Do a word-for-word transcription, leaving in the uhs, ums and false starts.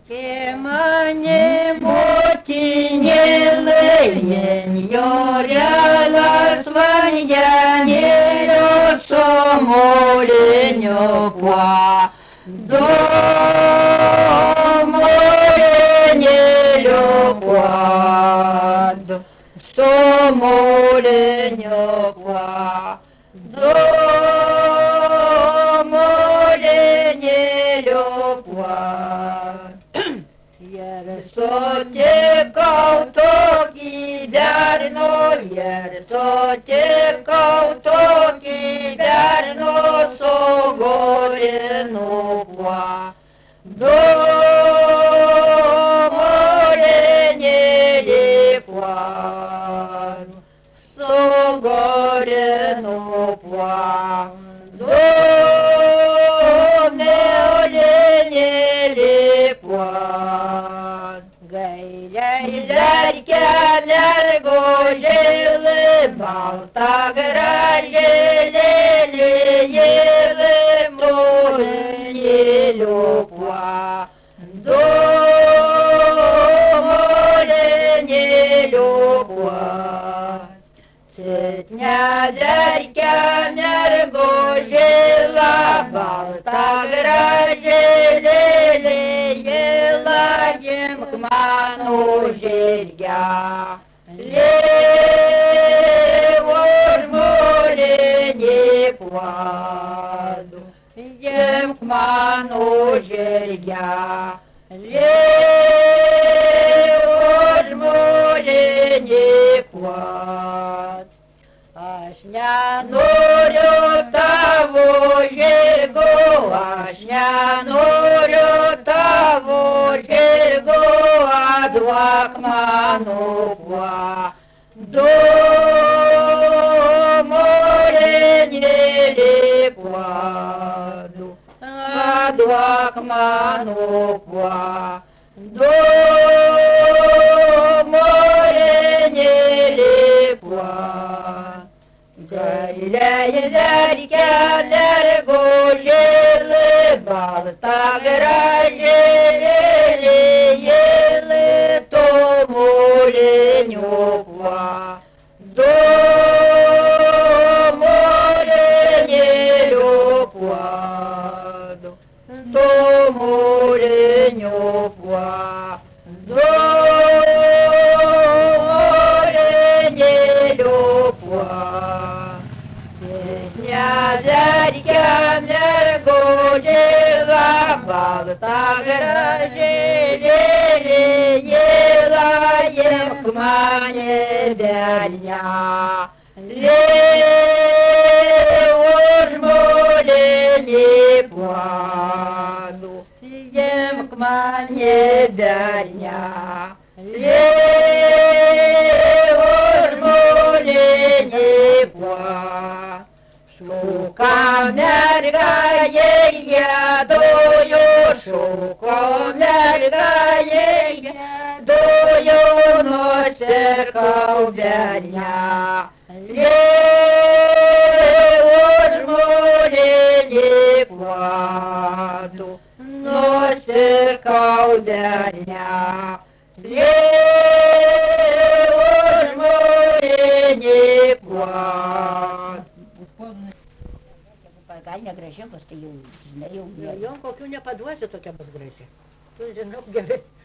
Mane motinėlė, jorelas vandenėlio su moliniu puodu, molinėliu puodu, su moliniu puodu, molinėliu puodu. Ir sutikau tokį berną, ir sutikau tokį berną su gorinu puodu, molinėlį puodu, su gorinu puodu, molinėlį puodu. Gailiai lerkia mergužėlė, balta gražėlė, jėlė molinėliu puodu, molinėliu puodu. Citne lerkia mergužėlė, balta gražėlė, jėlė imk mano žirgelį už molinį puodu, imk mano žirgelį už molinį puodu. Aš nenoriu tavo žirgo, aš nenoriu tavo žirgo, duok mano puodu, molinėlį puodu, duok mano puodu, molinėlį puodu. Gailiai lerkia mergužėlė, balta gražėlė, jėlė tu moliniu puodu, molinėliu puodu, tu moliniu puodu, molinėliu puodu. Lerkia mergužėlė, balta gražėlė, jėlė imk mane bernelį už molinį puodu, imk mane bernelį už molinį puodu. Šuka mergaitė giedojo, šuko mergaitė giedojo, nusirkau bernelį už molinį puodu, nusirkau bernelį už molinį puodu. Gal negražiai bus, tai jau, žinai, jau... Jom kokių nepaduosi, tokia bus graži. Tu žinau gerai.